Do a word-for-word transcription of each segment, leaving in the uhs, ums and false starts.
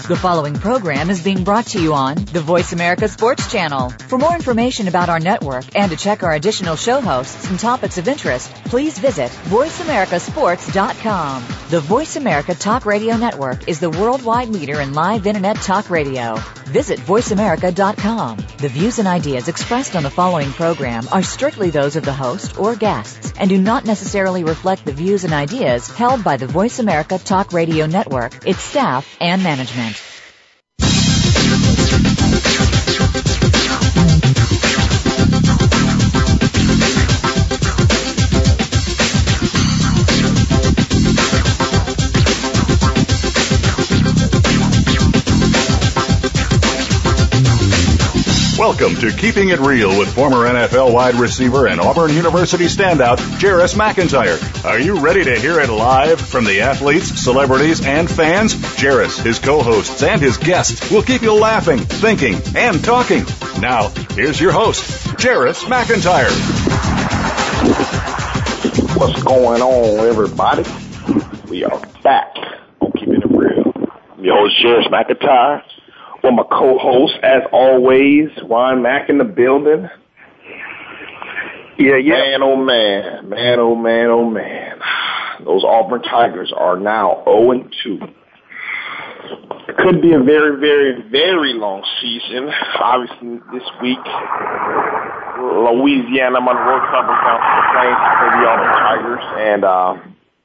The following program is being brought to you on the Voice America Sports Channel. For more information about our network and to check our additional show hosts and topics of interest, please visit voice america sports dot com. The Voice America Talk Radio Network is the worldwide leader in live Internet talk radio. Visit voice america dot com. The views and ideas expressed on the following program are strictly those of the host or guests and do not necessarily reflect the views and ideas held by the Voice America Talk Radio Network, its staff, and management. Welcome to Keeping It Real with former N F L wide receiver and Auburn University standout, Jarris McIntyre. Are you ready to hear it live from the athletes, celebrities, and fans? Jarris, his co-hosts, and his guests will keep you laughing, thinking, and talking. Now, here's your host, Jarris McIntyre. What's going on, everybody? We are back on Keeping It Real. I'm your host, Jarris McIntyre. With my co-host, as always, Ron Mack in the building. Yeah, yeah. Man, oh, man. Man, oh, man, oh, man. Those Auburn Tigers are now oh and two. It could be a very, very, very long season. Obviously, this week, Louisiana Monroe comes down to the Plains to play the Auburn Tigers. And, uh,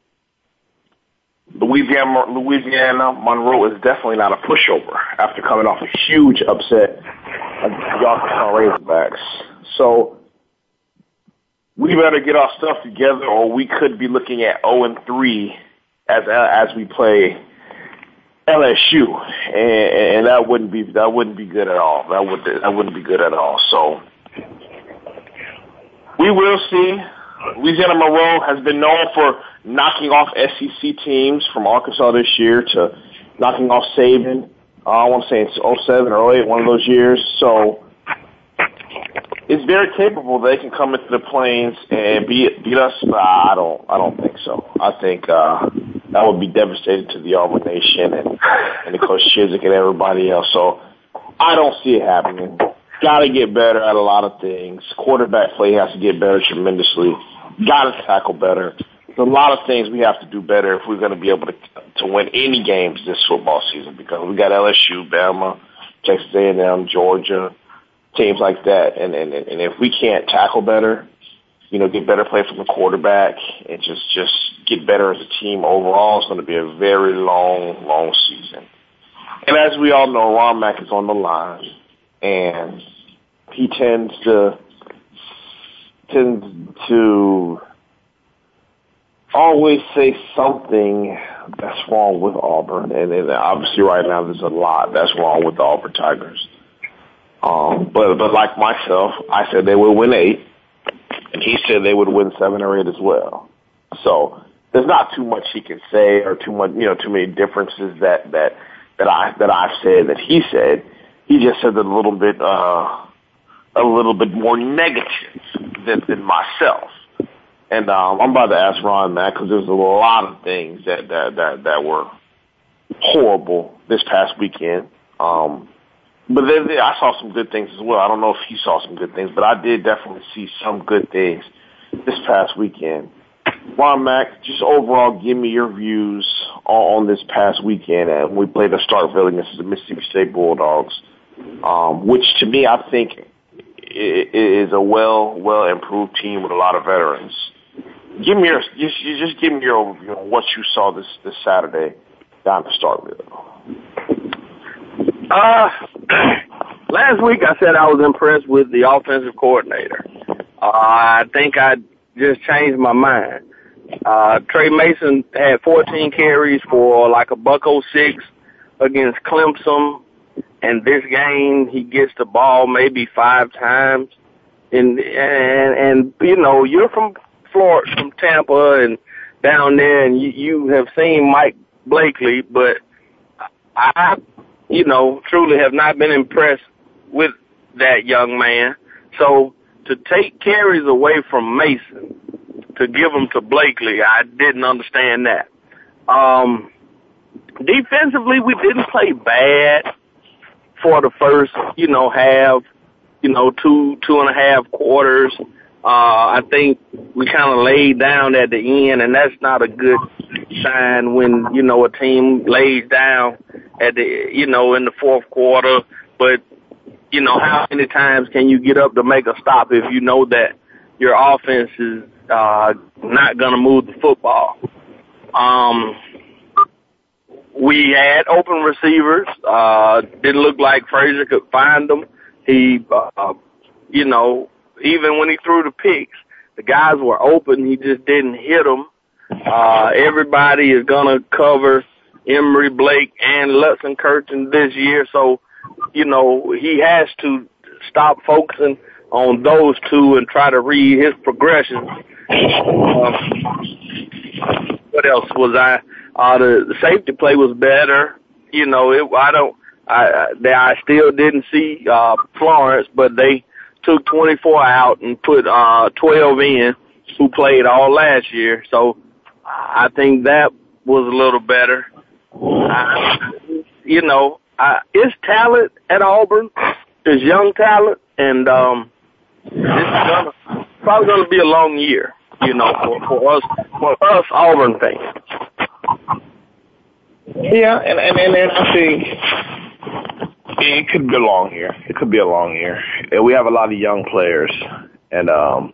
Louisiana, Louisiana Monroe is definitely not a pushover after coming off a huge upset against the Arkansas Razorbacks. So we better get our stuff together, or we could be looking at oh and three as as we play L S U, and, and that wouldn't be that wouldn't be good at all. That would that wouldn't be good at all. So we will see. Louisiana Monroe has been known for knocking off S E C teams from Arkansas this year to knocking off Saban. Uh, I want to say it's oh seven or oh eight, one of those years. So it's very capable they can come into the Plains and beat beat us. But I don't, I don't think so. I think uh, that would be devastating to the Auburn Nation and and the Coach Chizik and everybody else. So I don't see it happening. Got to get better at a lot of things. Quarterback play has to get better tremendously. Got to tackle better. There's a lot of things we have to do better if we're going to be able to to win any games this football season, because we got L S U, Bama, Texas A and M, Georgia, teams like that. And, and, and if we can't tackle better, you know, get better play from the quarterback and just, just get better as a team overall, it's going to be a very long, long season. And as we all know, Ron Mack is on the line. And he tends to tends to always say something that's wrong with Auburn, and, and obviously right now there's a lot that's wrong with the Auburn Tigers. Um, but but like myself, I said they would win eight, and he said they would win seven or eight as well. So there's not too much he can say, or too much, you know, too many differences that that that I that I've said that he said. He just said a little bit, uh, a little bit more negative than, than myself. And um, I'm about to ask Ron Mack, because there's a lot of things that that that, that were horrible this past weekend. Um, but then I saw some good things as well. I don't know if he saw some good things, but I did definitely see some good things this past weekend. Ron Mack, just overall, give me your views on, on this past weekend. And we played the Starkville against the Mississippi State Bulldogs. Um, which to me, I think is a well, well improved team with a lot of veterans. Give me your, just, just give me your overview on what you saw this, this Saturday down to Starkville. Uh, last week I said I was impressed with the offensive coordinator. Uh, I think I just changed my mind. Uh, Trey Mason had fourteen carries for like a buck oh six against Clemson. And this game, he gets the ball maybe five times. And, and, and you know, you're from Florida, from Tampa and down there, and you, you have seen Mike Blakely, but I, you know, truly have not been impressed with that young man. So to take carries away from Mason to give them to Blakely, I didn't understand that. Um, defensively, we didn't play bad for the first, you know, half, you know, two, two and a half quarters. Uh, I think we kind of laid down at the end, and that's not a good sign when, you know, a team lays down at the, you know, in the fourth quarter. But, you know, how many times can you get up to make a stop if you know that your offense is uh, not going to move the football? Um, we had open receivers. Uh, didn't look like Frazier could find them. He, uh, you know, even when he threw the picks, the guys were open. He just didn't hit them. Uh, everybody is going to cover Emory Blake and Lutsen Kirchen this year. So, you know, he has to stop focusing on those two and try to read his progressions. Uh, what else was I? Uh, the, the safety play was better. You know, it, I don't, I, I, I still didn't see, uh, Florence, but they took twenty-four out and put, uh, twelve in who played all last year. So I think that was a little better. Uh, you know, uh, it's talent at Auburn. It's young talent, and, um, it's gonna, probably going to be a long year, you know, for, for us, for us Auburn fans. Yeah, and, and, and, and I think it could be a long year. It could be a long year. And we have a lot of young players, and um,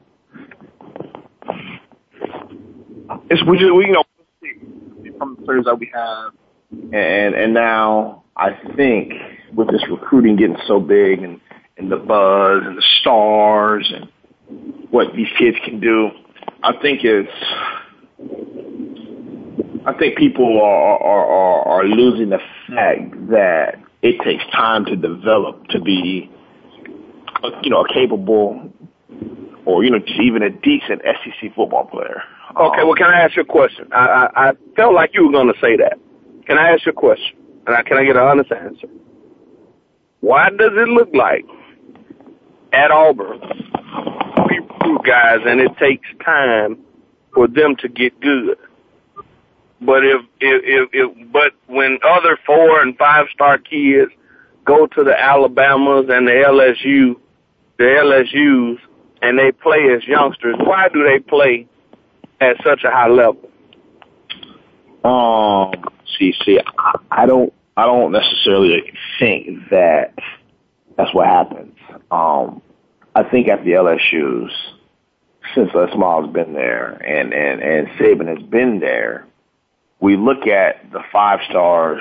it's we just we you know from the players that we have, and and now I think with this recruiting getting so big and, and the buzz and the stars and what these kids can do, I think it's. I think people are, are, are, are losing the fact that it takes time to develop to be, a, you know, a capable or, you know, even a decent S E C football player. Okay, um, well, can I ask you a question? I, I, I felt like you were going to say that. Can I ask you a question? And I, can I get an honest answer? Why does it look like at Auburn we recruit guys and it takes time for them to get good? But if, if, if, if, but when other four and five star kids go to the Alabamas and the L S U, the L S Us, and they play as youngsters, why do they play at such a high level? Um, see, see, I, I don't, I don't necessarily think that that's what happens. Um, I think at the L S Us, since Les Miles has been there and, and, and Saban has been there, we look at the five stars,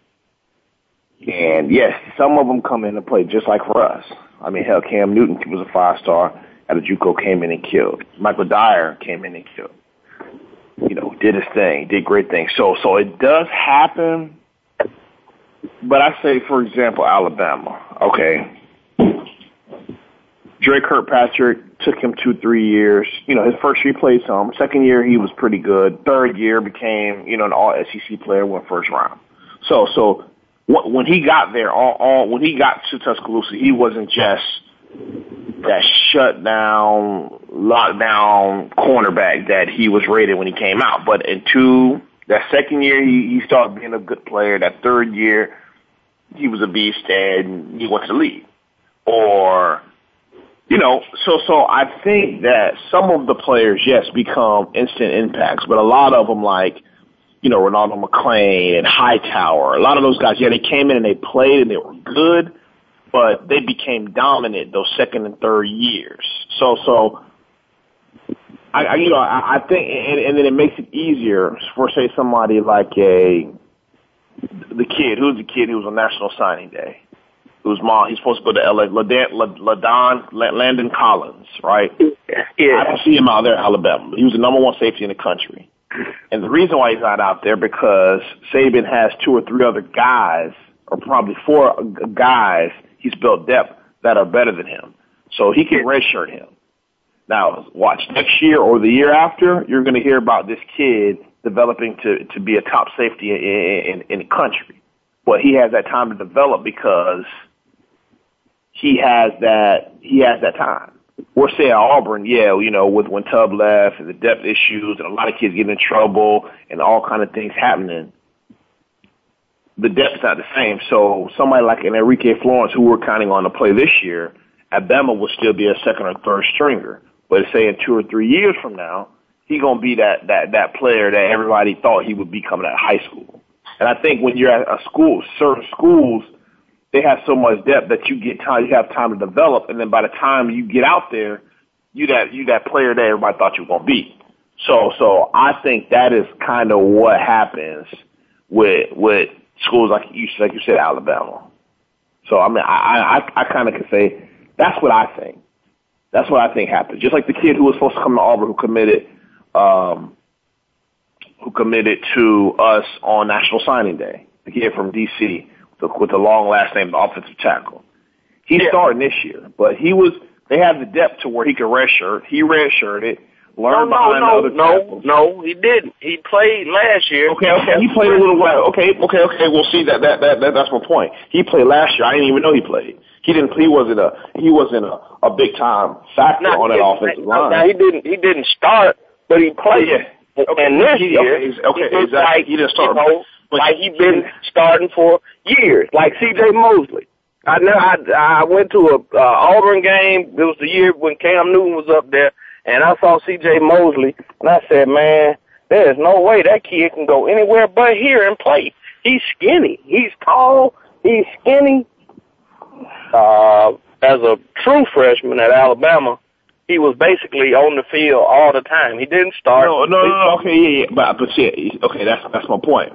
and yes, some of them come in and play just like for us. I mean, hell, Cam Newton was a five star at a JUCO, came in and killed. Michael Dyer came in and killed. You know, did his thing, did great things. So, so it does happen. But I say, for example, Alabama. Okay, Dre Kirkpatrick took him two, three years. You know, his first year he played some. Second year he was pretty good. Third year became, you know, an all S E C player, went first round. So, so when he got there, all, all when he got to Tuscaloosa, he wasn't just that shut down, locked down cornerback that he was rated when he came out. But in two, that second year he, he started being a good player. That third year he was a beast and he went to the league. Or You know, so so I think that some of the players, yes, become instant impacts, but a lot of them, like, you know, Ronaldo McClain and Hightower, a lot of those guys, yeah, they came in and they played and they were good, but they became dominant those second and third years. So, so I, I you know, I, I think, and, and then it makes it easier for, say, somebody like a the kid, who's the kid who was on National Signing Day. Who's mom? He's supposed to go to L A. LaDon, Landon Collins, right? Yeah. I don't see him out there in Alabama. He was the number one safety in the country. And the reason why he's not out there because Saban has two or three other guys, or probably four guys, he's built depth that are better than him. So he can redshirt him. Now, watch, next year or the year after, you're going to hear about this kid developing to, to be a top safety in, in, in the country. But he has that time to develop because he has that he has that time. We're saying Auburn, yeah, you know, with when Tubb left and the depth issues and a lot of kids getting in trouble and all kind of things happening. the depth's not the same. So somebody like an Enrique Florence, who we're counting on to play this year, at Bama will still be a second or third stringer. But say in two or three years from now, he's going to be that, that, that player that everybody thought he would be coming out of high school. And I think when you're at a school, certain schools, they have so much depth that you get time, you have time to develop. And then by the time you get out there, you that, you that player that everybody thought you were going to be. So, so I think that is kind of what happens with, with schools like you, like you said, Alabama. So, I mean, I, I, I kind of can say that's what I think. That's what I think happened. Just like the kid who was supposed to come to Auburn who committed, um, who committed to us on National Signing Day, the kid from D C with the, with the long last name, the offensive tackle. He's yeah. starting this year, but he was, they had the depth to where he could redshirt. He redshirted. Learn no, behind no, other no, tackles. no, he didn't. He played last year. Okay, okay, he played a little while. Okay, okay, okay. We'll see that. That, that, that that's my point. He played last year. I didn't even know he played. He didn't. He wasn't a. He wasn't a, a big time factor now, on that he, offensive line. Now he didn't. He didn't start, but he played. Yeah. Okay. And this he, year, okay, okay, he exactly. Like, he didn't start, you know, but like he's been starting for years, like C J Mosley. I know. I I went to a uh, Auburn game. It was the year when Cam Newton was up there. And I saw C J Mosley, and I said, man, there's no way that kid can go anywhere but here and play. He's skinny. He's tall. He's skinny. Uh, as a true freshman at Alabama, he was basically on the field all the time. He didn't start. No, no, no, no okay, yeah, yeah, but, but yeah, okay, that's that's my point.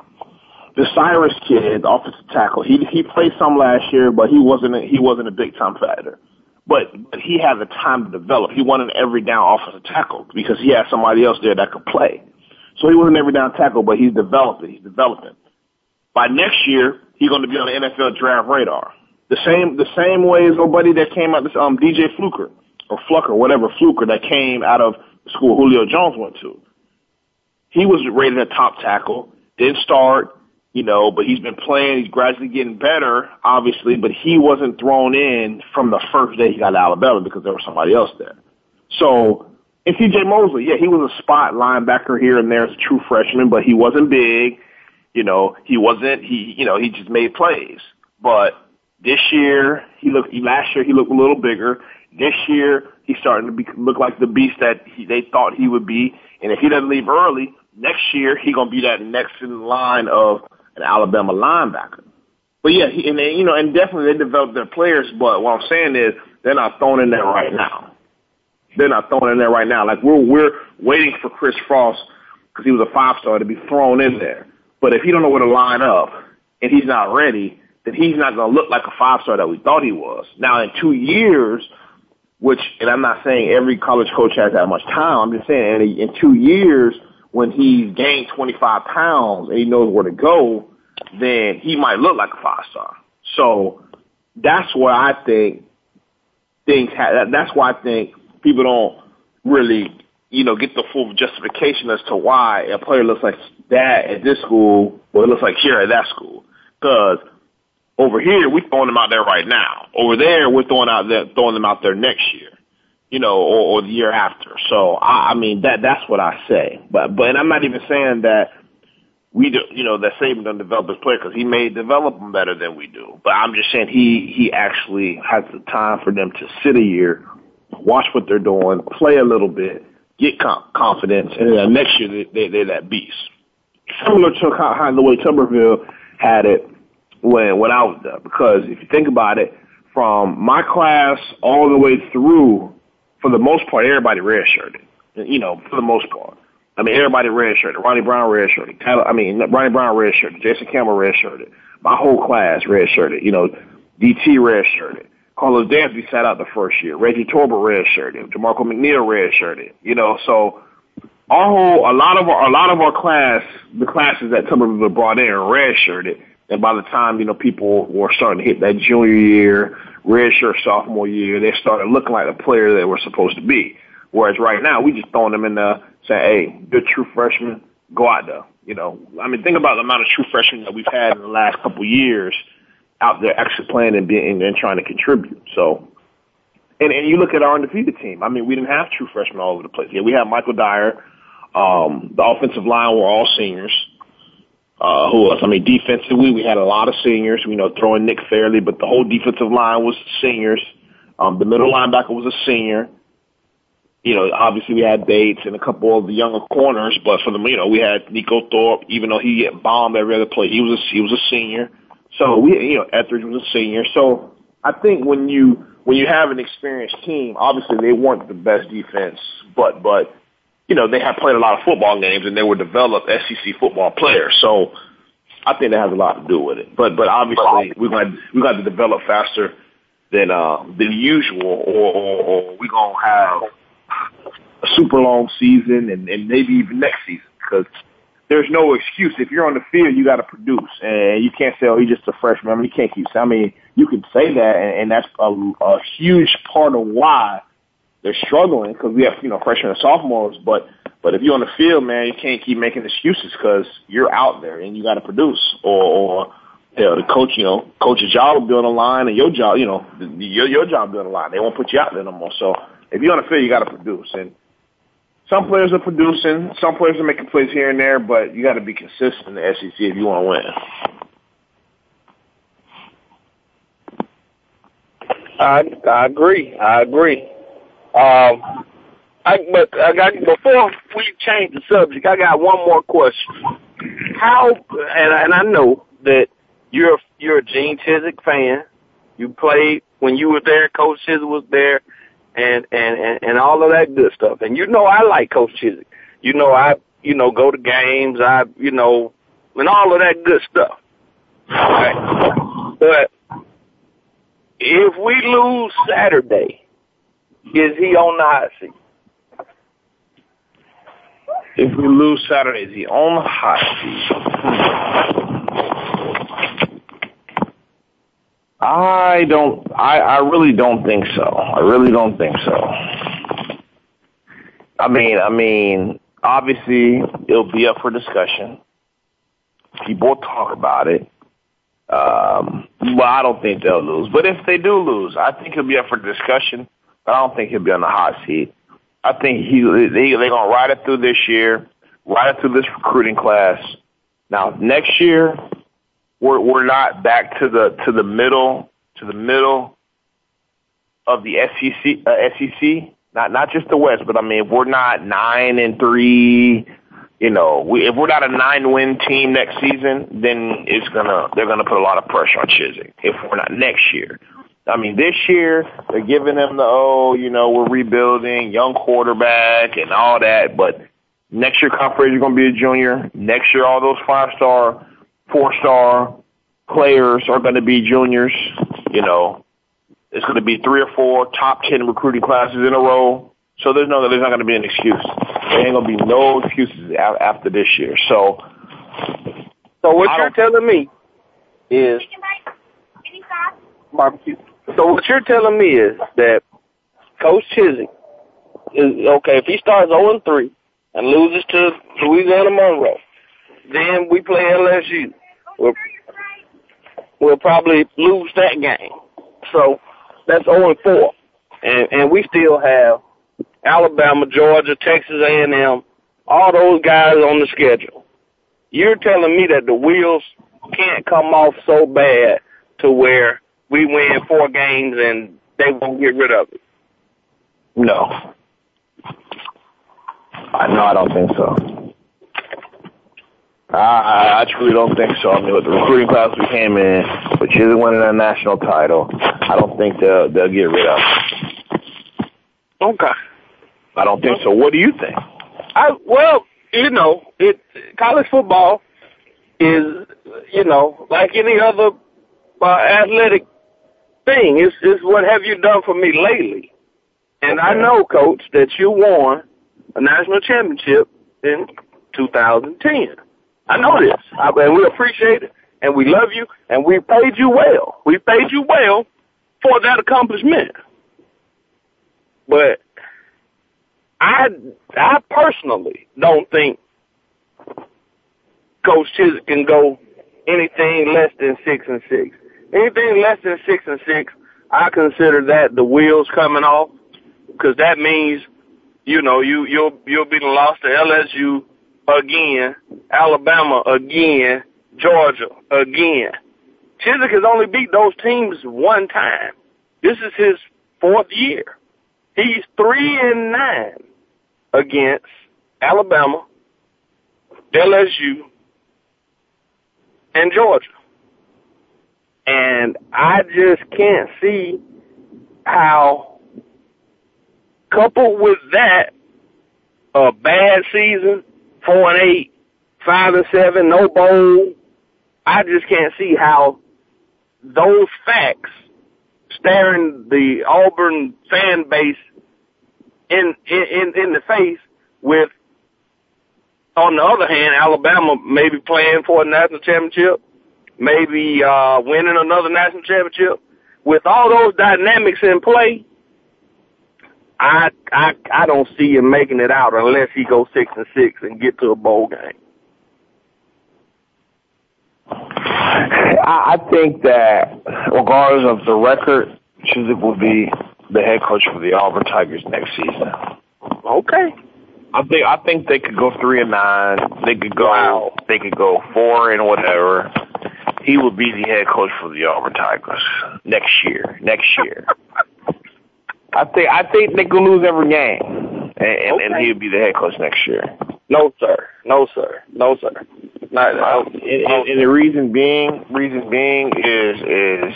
The Cyrus kid, the offensive tackle, he he played some last year, but he wasn't a, he wasn't a big time factor. But, but he had the time to develop. He wasn't an every down offensive tackle because he had somebody else there that could play. So he wasn't an every down tackle, but he's developing. He's developing. By next year, he's going to be on the N F L draft radar. The same, the same way as nobody that came out, this, um, D J Fluker or Flucker, whatever, Fluker that came out of the school Julio Jones went to. He was rated a top tackle, didn't start, you know, but he's been playing. He's gradually getting better, obviously, but he wasn't thrown in from the first day he got to Alabama because there was somebody else there. So, and C J Mosley, yeah, he was a spot linebacker here and there as a true freshman, but he wasn't big. You know, he wasn't, he, you know, he just made plays. But this year, he looked, last year he looked a little bigger. This year, he's starting to be, look like the beast that he, they thought he would be. And if he doesn't leave early, next year, he's going to be that next in line of an Alabama linebacker. But yeah, he, and they, you know, and definitely they develop their players, but what I'm saying is they're not thrown in there right now. They're not thrown in there right now. Like we're, we're waiting for Chris Frost because he was a five-star to be thrown in there. But if he don't know where to line up and he's not ready, then he's not going to look like a five-star that we thought he was. Now in two years, which, and I'm not saying every college coach has that much time. I'm just saying in, in two years, when he's gained twenty-five pounds and he knows where to go, then he might look like a five-star. So that's where I think things ha- that's why I think people don't really, you know, get the full justification as to why a player looks like that at this school or it looks like here at that school. Because over here, we're throwing them out there right now. Over there, we're throwing out there, throwing them out there next year. You know, or, or the year after. So, I, I mean, that that's what I say. But, but and I'm not even saying that we do, you know, that Saban doesn't develop his player because he may develop them better than we do. But I'm just saying he, he actually has the time for them to sit a year, watch what they're doing, play a little bit, get com- confidence, and then next year they, they, they're that beast. Similar to how the way Tuberville had it when, when I was there. Because if you think about it, from my class all the way through, for the most part, everybody redshirted. You know, for the most part. I mean, everybody redshirted. Ronnie Brown redshirted. I mean, Ronnie Brown redshirted. Jason Campbell redshirted. My whole class redshirted. You know, D T redshirted. Carlos Dansby sat out the first year. Reggie Torber redshirted. DeMarco McNeil redshirted. You know, so our whole, a lot of our, a lot of our class, the classes that Tuberville brought in, redshirted. And by the time, you know, people were starting to hit that junior year, redshirt sophomore year, they started looking like the player they were supposed to be. Whereas right now, we just throwing them in there saying, hey, good true freshman, go out there. You know, I mean, think about the amount of true freshmen that we've had in the last couple of years out there actually playing and being and trying to contribute. So, and, and you look at our undefeated team. I mean, we didn't have true freshmen all over the place. Yeah, we had Michael Dyer. Um, the offensive line were all seniors. Uh, who else? I mean, defensively, we had a lot of seniors, you know, throwing Nick Fairley, but the whole defensive line was seniors. Um, the middle linebacker was a senior. You know, obviously we had Bates and a couple of the younger corners, but for them, you know, we had Nico Thorpe, even though he get bombed every other play, he was a, he was a senior. So we, you know, Etheridge was a senior. So I think when you, when you have an experienced team, obviously they weren't the best defense, but, but, you know, they have played a lot of football games and they were developed S E C football players. So I think that has a lot to do with it. But, but obviously we're going to, we got to develop faster than, uh, than usual, or, or, or we're going to have a super long season and, and maybe even next season, because there's no excuse. If you're on the field, you got to produce, and you can't say, oh, he's just a freshman. I mean, you can't keep saying, I mean, you can say that, and, and that's a, a huge part of why they're struggling, because we have, you know, freshmen and sophomores, but, but if you're on the field, man, you can't keep making excuses because you're out there and you got to produce, or, or, you know, the coach, you know, coach's job will be on the line, and your job, you know, your, your job will be on the line. They won't put you out there no more. So if you're on the field, you got to produce, and some players are producing, some players are making plays here and there, but you got to be consistent in the S E C if you want to win. I I agree. I agree. Um, I but I got before we change the subject, I got one more question. How and and I know that you're you're a Gene Chizik fan. You played when you were there. Coach Chizik was there. And, and, and, and all of that good stuff. And you know I like Coach Chizik. You know I, you know, go to games, I, you know, and all of that good stuff. Right? But if we lose Saturday, is he on the hot seat? If we lose Saturday, is he on the hot seat? I don't, I, I really don't think so. I really don't think so. I mean, I mean, obviously it'll be up for discussion. People talk about it. Um, well, I don't think they'll lose. But if they do lose, I think he'll be up for discussion. But I don't think he'll be on the hot seat. I think he, they, they're going to ride it through this year, ride it through this recruiting class. Now, next year, We're we're not back to the to the middle to the middle of the S E C uh, S E C, not not just the West, but I mean if we're not nine and three, you know, we, if we're not a nine win team next season, then it's gonna they're gonna put a lot of pressure on Chizik. If we're not next year, I mean this year they're giving him the oh you know we're rebuilding, young quarterback and all that, but next year Kyle Frazier is gonna be a junior. Next year all those five star. Four-star players are going to be juniors. You know, it's going to be three or four top ten recruiting classes in a row. So there's no, there's not going to be an excuse. There ain't going to be no excuses after this year. So, so what you're telling me is barbecue. So what you're telling me is that Coach Chizik is okay if he starts oh and three and loses to Louisiana Monroe. Then we play L S U. We'll, we'll probably lose that game. So that's oh and four. And, and we still have Alabama, Georgia, Texas A and M, all those guys on the schedule. You're telling me that the wheels can't come off so bad to where we win four games and they won't get rid of it? No. I no, I don't think so. I, I truly don't think so. I mean, with the recruiting class we came in, with Chizik winning a national title, I don't think they'll, they'll get rid of it. Okay. I don't think so. What do you think? I well, you know, it college football is, you know, like any other uh, athletic thing. It's, it's what have you done for me lately? And okay. I know, Coach, that you won a national championship in two thousand ten. I know this, I, and we appreciate it, and we love you, and we paid you well. We paid you well for that accomplishment. But I, I personally don't think Coach Chizik can go anything less than six and six. Anything less than six and six, I consider that the wheels coming off, because that means, you know, you you'll you'll be lost to L S U. Again, Alabama again, Georgia again. Chiswick has only beat those teams one time. This is his fourth year. He's three and nine against Alabama, L S U, and Georgia. And I just can't see how, coupled with that, a bad season, four and eight, five and seven, no bowl, I just can't see how those facts staring the Auburn fan base in in in the face with, on the other hand, Alabama maybe playing for a national championship, maybe uh, winning another national championship. With all those dynamics in play, I I I don't see him making it out unless he goes six and six and get to a bowl game. I, I think that regardless of the record, Chiswick will be the head coach for the Auburn Tigers next season. Okay. I think I think they could go three and nine. They could go. Wow. They could go four and whatever. He will be the head coach for the Auburn Tigers next year. Next year. I think I think they could lose every game, and, and, okay. and he'll be the head coach next year. No sir. No sir. No sir. Not, no. And, and, and the reason being, reason being is is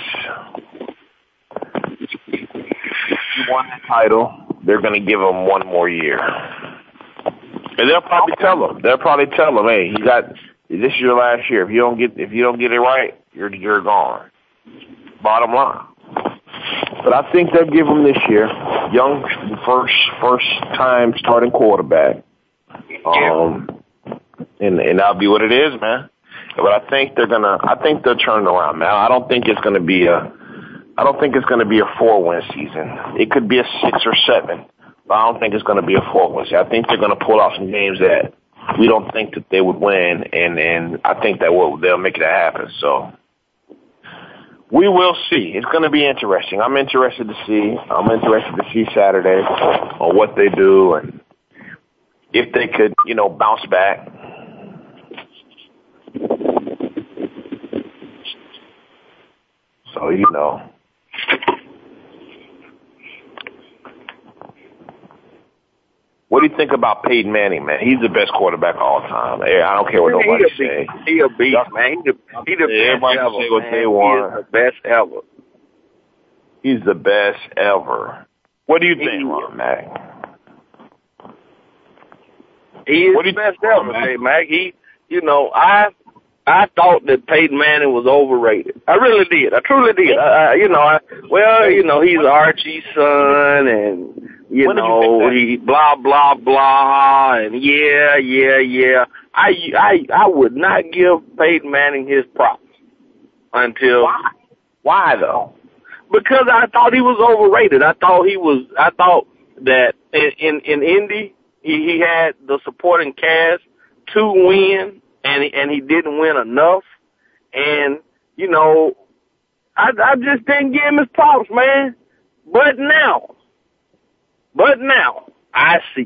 he won the title. They're going to give him one more year. And they'll probably tell him. They'll probably tell him, "Hey, you got this is your last year. If you don't get if you don't get it right, you're you're gone." Bottom line. But I think they'll give him this year. Young, first first time starting quarterback. Um, and and that'll be what it is, man. But I think they're gonna. I think they'll turn it around, man. I don't think it's gonna be a. I don't think it's gonna be a four win season. It could be a six or seven. But I don't think it's going to be a four-win season. I think they're going to pull out some games that we don't think that they would win, and, and I think that will, they'll make it happen. So we will see. It's going to be interesting. I'm interested to see. I'm interested to see Saturday on what they do and if they could, you know, bounce back. So, you know. What do you think about Peyton Manning, man? He's the best quarterback of all time. I don't care what nobody says. He a beast, man. He the, he the best Everybody ever, say what man. they want. He is the best ever. He's the best ever. What do you he, think, Ron Mack? He is the best ever, Mac? Mac. He, you know, I I thought that Peyton Manning was overrated. I really did. I truly did. I, I, you know, I, well, you know, he's Archie's son, and you when know, you he blah blah blah, and yeah, yeah, yeah. I I I would not give Peyton Manning his props until why? Why though? Because I thought he was overrated. I thought he was. I thought that in in, in Indy he, he had the supporting cast to win. And he, and he didn't win enough, and you know, I I just didn't give him his props, man. But now, but now I see,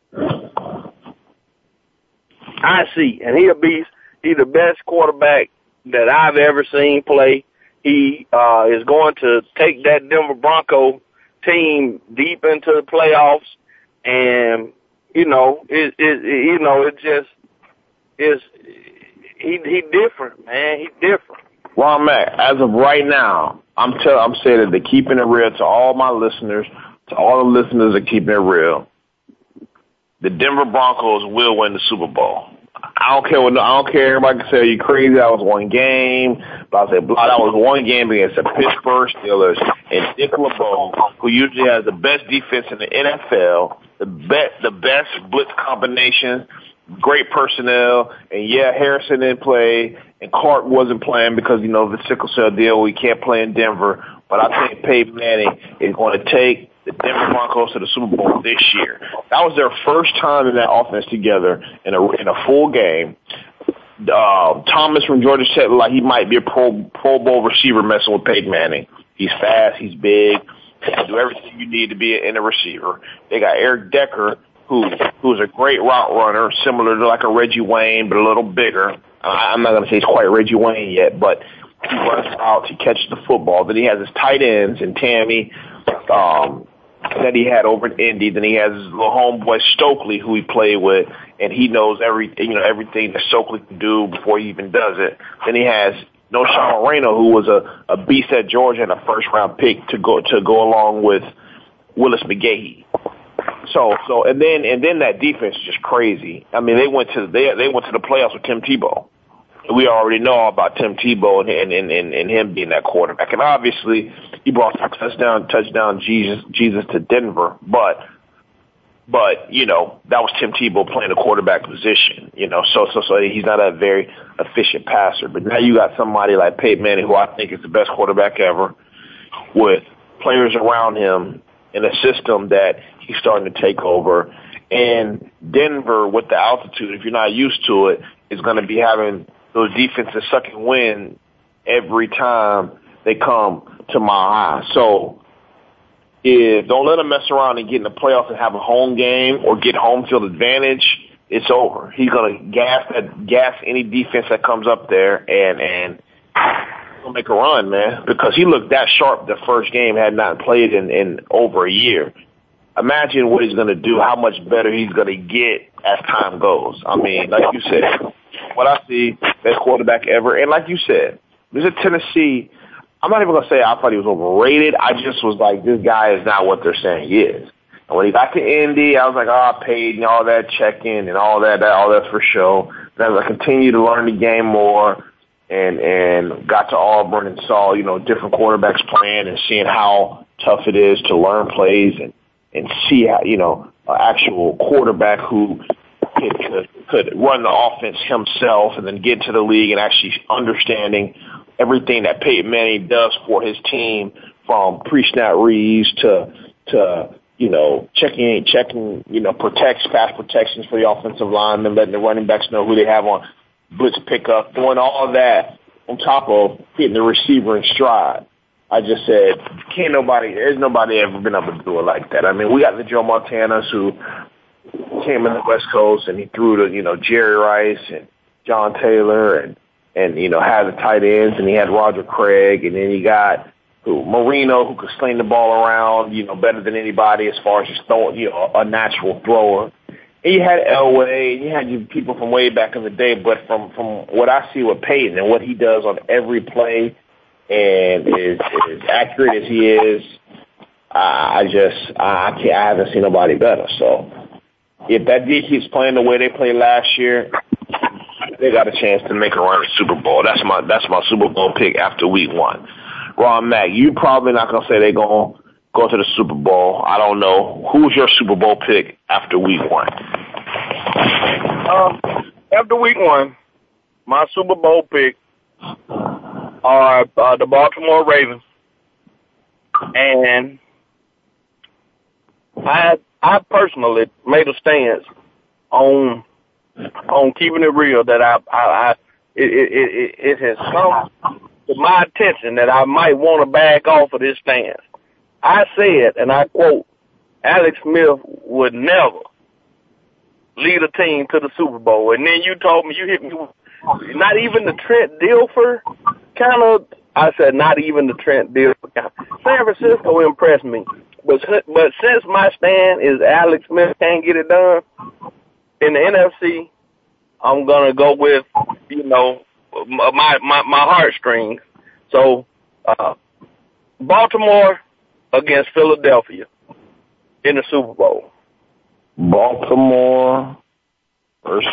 I see, and he a beast. He's the best quarterback that I've ever seen play. He uh, is going to take that Denver Bronco team deep into the playoffs, and you know, it, it, it you know, it just. Is he he different, man. He different. Well, Mac, as of right now, I'm tell I'm saying that they're keeping it real to all my listeners, to all the listeners that are keeping it real. The Denver Broncos will win the Super Bowl. I don't care what I don't care. Everybody can say you crazy. That was one game, but I say blah. That was one game against the Pittsburgh Steelers and Dick LeBeau, who usually has the best defense in the N F L, the best the best blitz combination. Great personnel, and yeah, Harrison didn't play, and Clark wasn't playing because, you know, the sickle cell deal, we can't play in Denver, but I think Peyton Manning is going to take the Denver Broncos to the Super Bowl this year. That was their first time in that offense together in a, in a full game. Uh, Thomas from Georgia said like he might be a pro, pro Bowl receiver messing with Peyton Manning. He's fast, he's big, he can do everything you need to be in a receiver. They got Eric Decker, who who's a great route runner, similar to like a Reggie Wayne, but a little bigger. I'm not going to say he's quite Reggie Wayne yet, but he runs out, he catches the football. Then he has his tight ends and Tammy um, that he had over in Indy. Then he has his little homeboy Stokely, who he played with, and he knows everything, you know, everything that Stokely can do before he even does it. Then he has Noshawn Moreno, who was a, a beast at Georgia and a first round pick to go to go along with Willis McGahee. So, so, and then, and then that defense is just crazy. I mean, they went to, they, they went to the playoffs with Tim Tebow. We already know all about Tim Tebow and, and, and, and him being that quarterback. And obviously, he brought some touchdown, touchdown Jesus, Jesus to Denver. But, but, you know, that was Tim Tebow playing the quarterback position, you know, so, so, so he's not a very efficient passer. But now you got somebody like Peyton Manning, who I think is the best quarterback ever, with players around him in a system that he's starting to take over. And Denver, with the altitude, if you're not used to it, is going to be having those defenses sucking wind every time they come to Mile High. So if don't let him mess around and get in the playoffs and have a home game or get home field advantage, it's over. He's going to gas that gas any defense that comes up there and and he'll make a run, man, because he looked that sharp the first game, had not played in, in over a year. Imagine what he's going to do, how much better he's going to get as time goes. I mean, like you said, what I see, best quarterback ever. And like you said, this is Tennessee. I'm not even going to say I thought he was overrated. I just was like, this guy is not what they're saying he is. And when he got to Indy, I was like, oh, I paid and all that check-in and all that, that all that for show. Then as I continued to learn the game more and, and got to Auburn and saw, you know, different quarterbacks playing and seeing how tough it is to learn plays and, and see how, you know, an actual quarterback who could, could, could run the offense himself and then get to the league and actually understanding everything that Peyton Manning does for his team, from pre-snap reads to, to, you know, checking, checking, you know, protects, pass protections for the offensive linemen, letting the running backs know who they have on blitz pickup, doing all of that on top of hitting the receiver in stride. I just said, can't nobody, there's nobody ever been able to do it like that. I mean, we got the Joe Montanas who came in the West Coast and he threw to, you know, Jerry Rice and John Taylor and, and, you know, had the tight ends, and he had Roger Craig, and then he got who, Marino, who could sling the ball around, you know, better than anybody as far as just throwing, you know, a natural thrower. And you had Elway, and you had you people from way back in the day, but from, from what I see with Peyton and what he does on every play, and is as accurate as he is, I just I can't, I haven't seen nobody better. So if that D keeps playing the way they played last year, they got a chance to make a run at the Super Bowl. That's my that's my Super Bowl pick after week one. Ron Mack, you probably not gonna say they're gonna go to the Super Bowl. I don't know. Who's your Super Bowl pick after week one? Um, after week one, my Super Bowl pick are uh, the Baltimore Ravens, and I I personally made a stance on on keeping it real that I I, I it, it it it has come to my attention that I might want to back off of this stance. I said, and I quote, Alex Smith would never lead a team to the Super Bowl, and then you told me, you hit me with not even the Trent Dilfer kind of. I said not even the Trent Dilfer kind of. San Francisco impressed me, but but since my stand is Alex Smith can't get it done in the N F C, I'm gonna go with, you know, my my my heartstrings. So uh, Baltimore against Philadelphia in the Super Bowl. Baltimore versus.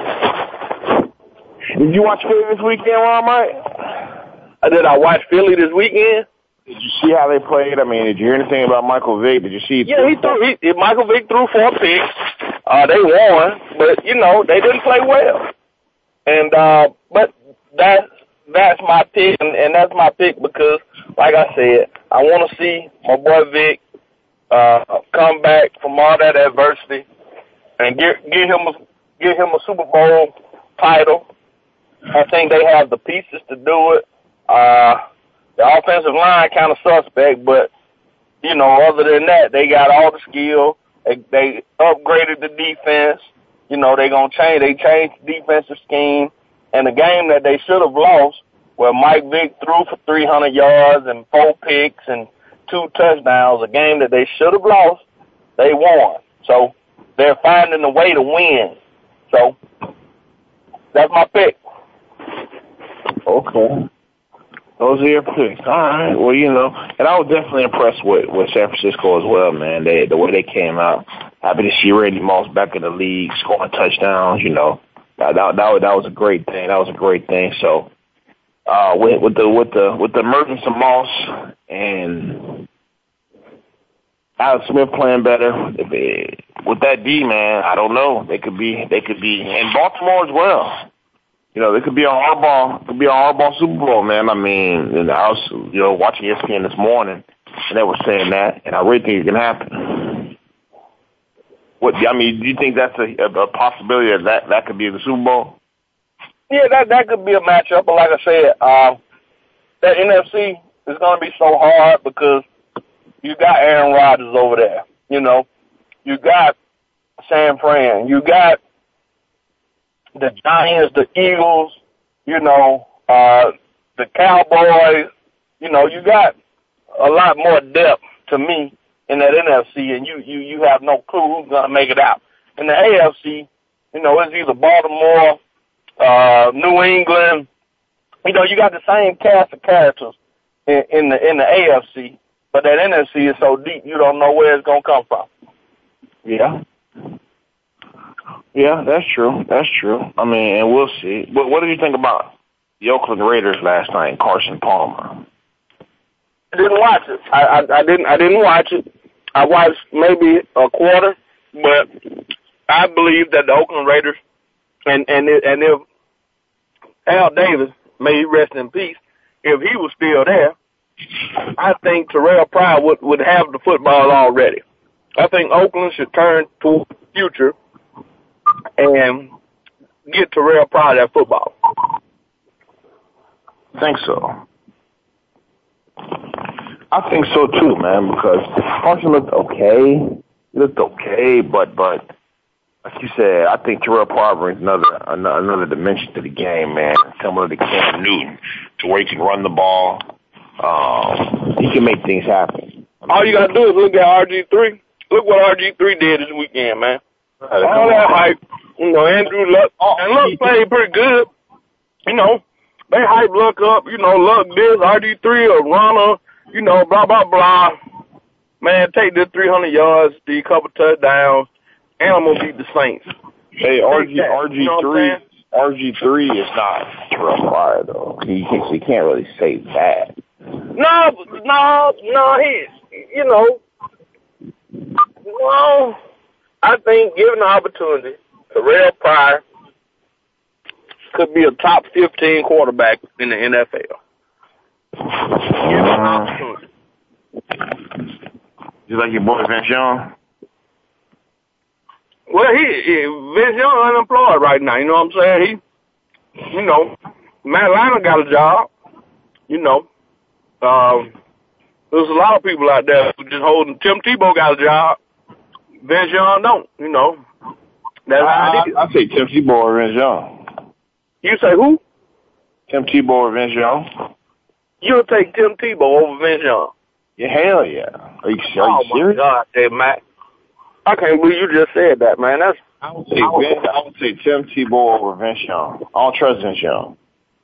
Did you watch Philly this weekend, Ron, Mike? Did I watch Philly this weekend? Did you see how they played? I mean, did you hear anything about Michael Vick? Did you see? Yeah, he threw. He, Michael Vick threw four picks. Uh, they won, but you know they didn't play well. And uh, but that's that's my pick, and, and that's my pick because, like I said, I want to see my boy Vick uh, come back from all that adversity and get get him a, get him a Super Bowl title. I think they have the pieces to do it. Uh, the offensive line kind of suspect, but, you know, other than that, they got all the skill. They, they upgraded the defense. You know, they're going to change. They changed the defensive scheme. and the game that they should have lost, where Mike Vick threw for three hundred yards and four picks and two touchdowns, a game that they should have lost, they won. So they're finding a way to win. So that's my pick. Okay. Those are your picks. All right. Well, you know, and I was definitely impressed with, with San Francisco as well, man. They the way they came out. Happy to see Randy Moss back in the league, scoring touchdowns. You know, that that that, that was a great thing. That was a great thing. So, uh, with with the with the with the emergence of Moss and Alex Smith playing better, with that D, man, I don't know. They could be they could be in Baltimore as well. You know, it could be a hardball, could be a hardball Super Bowl, man. I mean, and I was, you know, watching E S P N this morning, and they were saying that, and I really think it can happen. What, I mean, do you think that's a, a possibility that, that that could be the Super Bowl? Yeah, that that could be a matchup, but like I said, um, that N F C is going to be so hard because you got Aaron Rodgers over there, you know. You got San Fran. You got the Giants, the Eagles, you know, uh, the Cowboys. You know, you got a lot more depth to me in that N F C, and you, you, you have no clue who's going to make it out. In the A F C, you know, it's either Baltimore, uh, New England. You know, you got the same cast of characters in, in the in the A F C, but that N F C is so deep, you don't know where it's going to come from. Yeah. Yeah, that's true. That's true. I mean, and we'll see. But what did you think about the Oakland Raiders last night, Carson Palmer? I didn't watch it. I, I, I didn't. I didn't watch it. I watched maybe a quarter, but I believe that the Oakland Raiders and and and if Al Davis, may he rest in peace, if he was still there, I think Terrell Pryor would would have the football already. I think Oakland should turn toward the future and get Terrell Pryor that football. I think so. I think so too, man, because Carson looked okay. He looked okay, but but like you said, I think Terrell Pryor brings another another dimension to the game, man. Similar to Cam Newton, to where he can run the ball. Um, he can make things happen. All you gotta do is look at R G three. Look what R G three did this weekend, man. All that hype, you know, Andrew Luck, and Luck played pretty good. You know, they hype Luck up, you know, Luck this, R G three, or runner, you know, blah, blah, blah. Man, take this three hundred yards, the couple touchdowns, and I'm going to beat the Saints. Hey, R G, R G three, R G three is not Terrell Pryor, though. He, he can't really say that. No, no, no, he, you know, no. I think, given the opportunity, Terrell Pryor could be a top fifteen quarterback in the N F L. Given the opportunity. You like your boy Vince Young? Well, he, he Vince Young unemployed right now. You know what I'm saying? He, you know, Matt Leinart got a job. You know, um, there's a lot of people out there who just holding. Tim Tebow got a job. Vince Young don't, you know. That's how it is. I, I say Tim Tebow or Vince Young. You say who? Tim Tebow or Vince Young. You'll take Tim Tebow over Vince Young. Yeah, hell yeah. Are you, are oh you serious? Oh, my God, hey, Matt. I can't believe you just said that, man. That's I would say, Vince, I would say Tim Tebow over Vince Young. I don't trust Vince Young.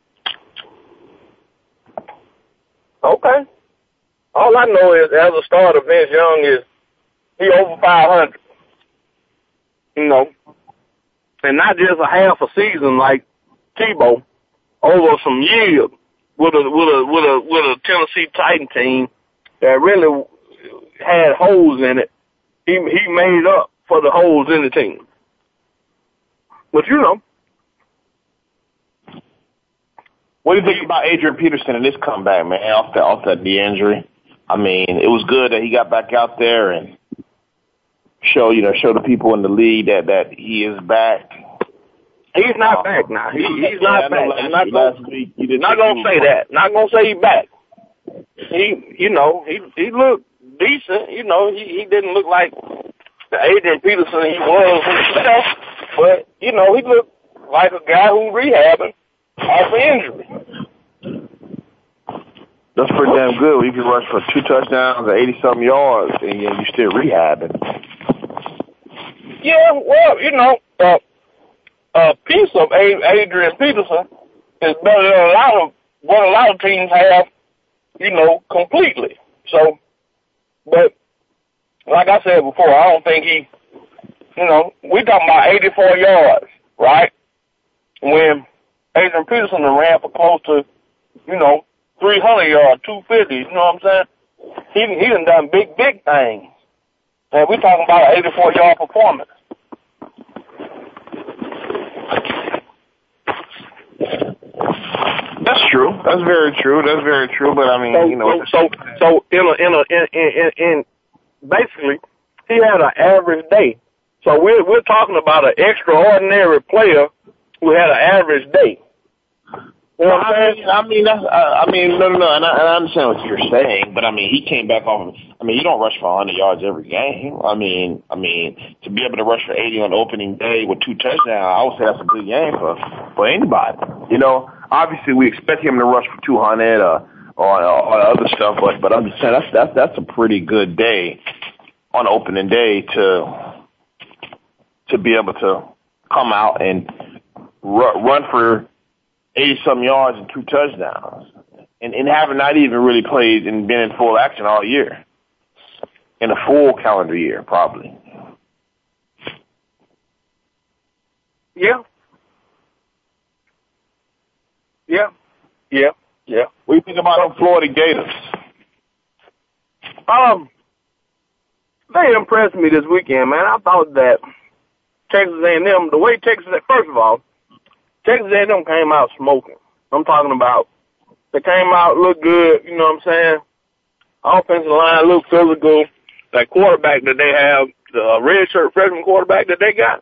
Okay. All I know is, as a starter, Vince Young is he over five hundred, you know, and not just a half a season like Tebow, over some years with a with a with a with a Tennessee Titan team that really had holes in it. He he made up for the holes in the team. But you know, what do you think about Adrian Peterson and his comeback, man? Off that off that knee injury, I mean, it was good that he got back out there and show, you know, show the people in the league that, that he is back. He's not uh, back now. He, he's not yeah, back. I'm not going to say that. Not going to say he's back. He, you know, he he looked decent. You know, he, he didn't look like the Adrian Peterson he was himself, but, you know, he looked like a guy who's rehabbing. off of injury. That's pretty damn good. You can rush for two touchdowns and eighty-something yards, and you're still rehabbing. Yeah, well, you know, uh, a piece of Adrian Peterson is better than a lot of what a lot of teams have, you know, completely. So, but like I said before, I don't think he, you know, we talking about eighty-four yards, right? When Adrian Peterson ran for close to, you know, three hundred yards, two fifty, you know what I'm saying? He, he done done big, big things. And we talking about an eighty-four yard performance. That's true. That's very true. That's very true. But I mean, so, you know, so so, so in a in a in in, in, in basically, he had an average day. So we're we're talking about an extraordinary player who had an average day. You know what I mean, I mean, that's, uh, I mean, no, no, no, and I, and I understand what you're saying, but I mean, he came back off of, I mean, you don't rush for one hundred yards every game. I mean, I mean, to be able to rush for eighty on opening day with two touchdowns, I would say that's a good game for, for anybody. You know, obviously we expect him to rush for two hundred uh, or, or other stuff, but, but I'm just saying that's, that's, that's a pretty good day on opening day to, to be able to come out and ru- run for eighty-some yards and two touchdowns, and, and having not even really played and been in full action all year, in a full calendar year, probably. Yeah. Yeah. Yeah. Yeah. What do you think about the Florida Gators? Um, they impressed me this weekend, man. I thought that Texas A and M, the way Texas, first of all, Texas A and M came out smoking. I'm talking about they came out, looked good, you know what I'm saying? Offensive line looked physical. That quarterback that they have, the red shirt freshman quarterback that they got,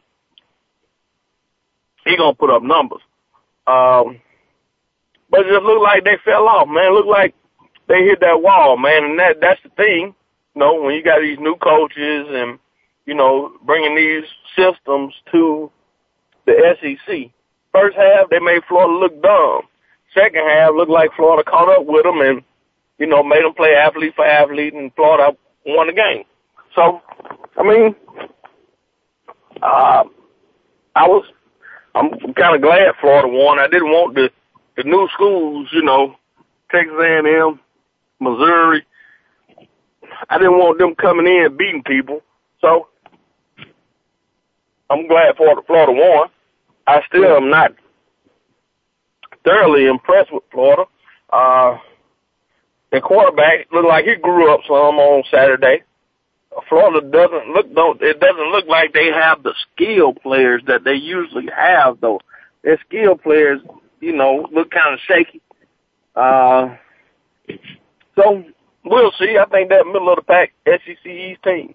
he gonna put up numbers. Um, but it just looked like they fell off, man. It looked like they hit that wall, man. And that that's the thing, you know, when you got these new coaches and, you know, bringing these systems to the S E C. First half, they made Florida look dumb. Second half, looked like Florida caught up with them and, you know, made them play athlete for athlete, and Florida won the game. So, I mean, uh, I was, I'm kind of glad Florida won. I didn't want the, the new schools, you know, Texas A and M, Missouri. I didn't want them coming in and beating people. So, I'm glad Florida, Florida won. I still am not thoroughly impressed with Florida. Uh, the quarterback looked like he grew up some on Saturday. Florida doesn't look, don't, it doesn't look like they have the skill players that they usually have, though. Their skill players, you know, look kind of shaky. Uh, so we'll see. I think that middle of the pack S E C East team.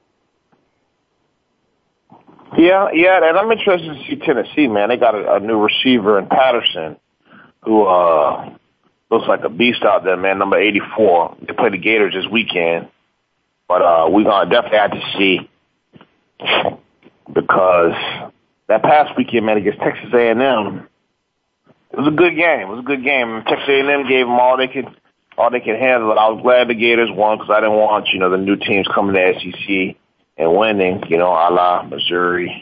Yeah, yeah, and I'm interested to see Tennessee, man. They got a, a new receiver in Patterson who uh looks like a beast out there, man, number eighty-four. They play the Gators this weekend. But uh we're going to definitely have to see, because that past weekend, man, against Texas A and M, it was a good game. It was a good game. Texas A and M gave them all they could all they could handle. I was glad the Gators won because I didn't want, you know, the new teams coming to S E C and winning, you know, a la Missouri.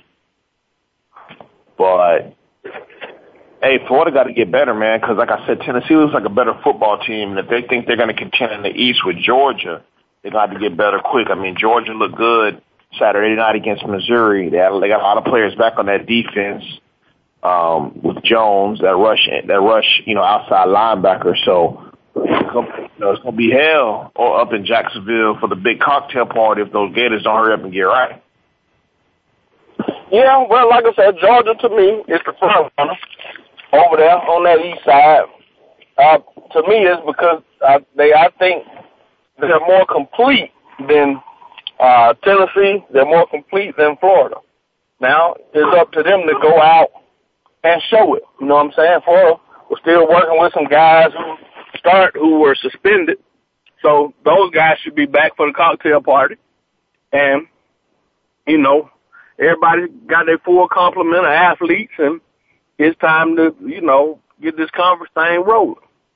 But, hey, Florida got to get better, man, because like I said, Tennessee looks like a better football team. And if they think they're going to contend in the East with Georgia, they got to get better quick. I mean, Georgia looked good Saturday night against Missouri. They, had, they got a lot of players back on that defense um, with Jones, that rush, that rush, you know, outside linebacker. So, it's gonna, you know, it's gonna be hell or up in Jacksonville for the big cocktail party if those Gators don't hurry up and get right. Yeah, well, like I said, Georgia to me is the front runner over there on that east side. Uh, to me, it's because uh, they, I think, they're more complete than uh, Tennessee. They're more complete than Florida. Now it's up to them to go out and show it. You know what I'm saying? Florida was still working with some guys who start who were suspended. So those guys should be back for the cocktail party. And, you know, everybody got their full complement of athletes, and it's time to, you know, get this conference thing rolling.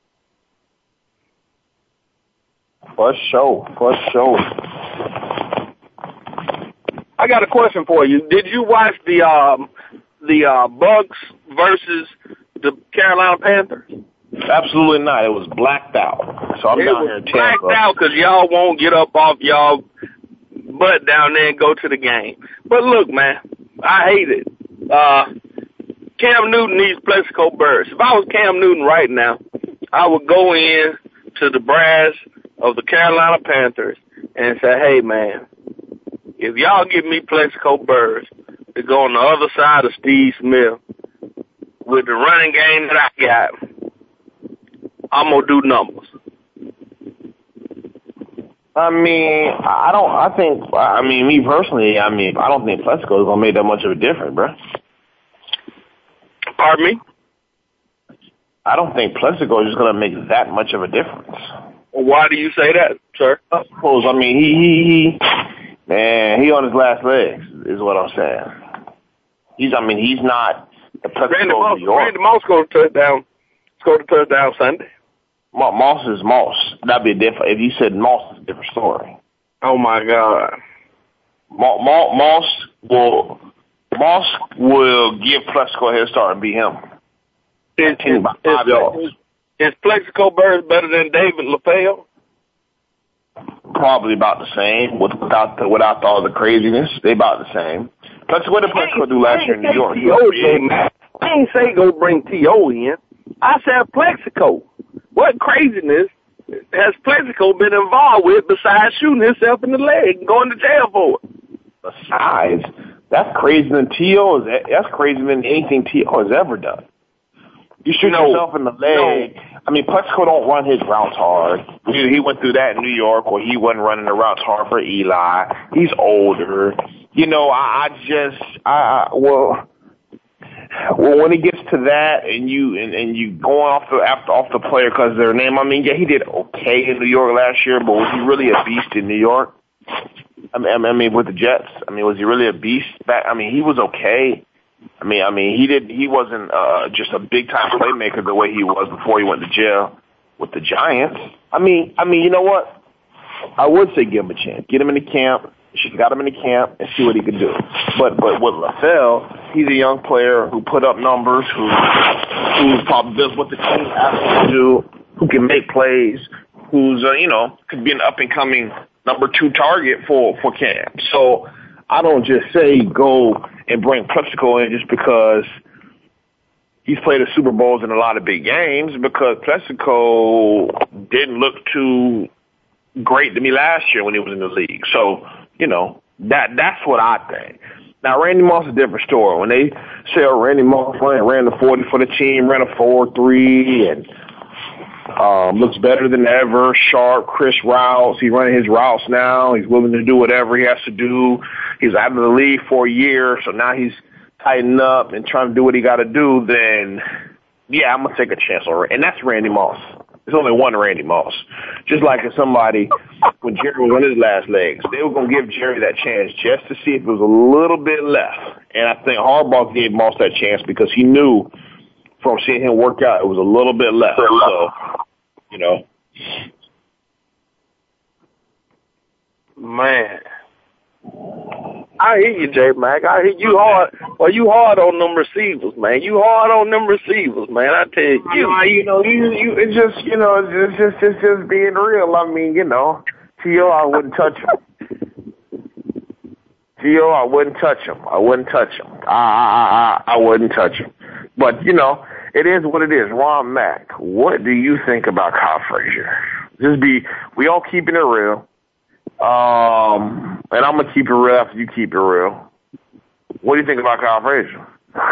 For sure, for sure. I got a question for you. Did you watch the um the uh, Bucks versus the Carolina Panthers? Absolutely not. It was blacked out. So I'm it down was here in Tampa. Blacked out because y'all won't get up off y'all butt down there and go to the game. But look, man, I hate it. Uh, Cam Newton needs Plexico Burress. If I was Cam Newton right now, I would go in to the brass of the Carolina Panthers and say, hey, man, if y'all give me Plexico Burress to go on the other side of Steve Smith with the running game that I got, I'm going to do numbers. I mean, I don't, I think, I mean, me personally, I mean, I don't think Plexico is going to make that much of a difference, bro. Pardon me? I don't think Plexico is just going to make that much of a difference. Why do you say that, sir? I suppose, I mean, he, he, he, man, he on his last legs is what I'm saying. He's, I mean, he's not the Plexico of New York. Randy Moss scored a touchdown, scored a touchdown Sunday. Moss is Moss. That'd be a different. If you said Moss, it's a different story. Oh my God. Ma- Ma- Moss will Moss will give Plexico a head start and beat him. Is, is, is, is Plexico Burress better than David LaFell? Probably about the same. With, without the, without all the craziness, they about the same. Plexico, what did Plexico do last year in New York? I ain't say go bring T O in. I said Plexico. What craziness has Plexico been involved with besides shooting himself in the leg and going to jail for it? Besides, that's crazier than T O. That's crazier than anything T O has ever done. You shoot no, yourself in the leg. No. I mean, Plexico don't run his routes hard. He, he went through that in New York where he wasn't running the routes hard for Eli. He's older. You know, I, I just, I, I well... Well, when it gets to that, and you and, and you going off the after off the player because their name, I mean, yeah, he did okay in New York last year, but was he really a beast in New York? I mean, I mean, with the Jets, I mean, was he really a beast back? I mean, he was okay. I mean, I mean, he did. He wasn't uh, just a big time playmaker the way he was before he went to jail with the Giants. I mean, I mean, you know what? I would say give him a chance. Get him in the camp. She got him in the camp and see what he could do. But but with LaFell, he's a young player who put up numbers, who who probably does what the team asks him to do, who can make plays, who's uh, you know could be an up and coming number two target for for Cam. So I don't just say go and bring Plexico in just because he's played the Super Bowls in a lot of big games, because Plexico didn't look too great to me last year when he was in the league. So, you know, that that's what I think. Now, Randy Moss is a different story. When they say, oh, Randy Moss ran, ran the forty for the team, ran a four three, and um, looks better than ever, sharp, crisp routes. He's running his routes now. He's willing to do whatever he has to do. He's out of the league for a year, so now he's tightening up and trying to do what he got to do. Then, yeah, I'm going to take a chance on it. And that's Randy Moss. There's only one Randy Moss. Just like if somebody, when Jerry was on his last legs, they were going to give Jerry that chance just to see if it was a little bit left. And I think Harbaugh gave Moss that chance because he knew from seeing him work out it was a little bit left. So, you know. Man. I hear you, J Mac. I hear you hard. Well, you hard on them receivers, man. You hard on them receivers, man. I tell you. You, you know, you, you, it's just, you know, it's just, it's just being real. I mean, you know, T O, I wouldn't touch him. T O, I wouldn't touch him. I wouldn't touch him. I, I, I, I wouldn't touch him. But, you know, it is what it is. Ron Mack, what do you think about Kyle Frazier? Just be, we all keeping it real. Um, and I'm gonna keep it real after you keep it real. What do you think about Kyle Frazier?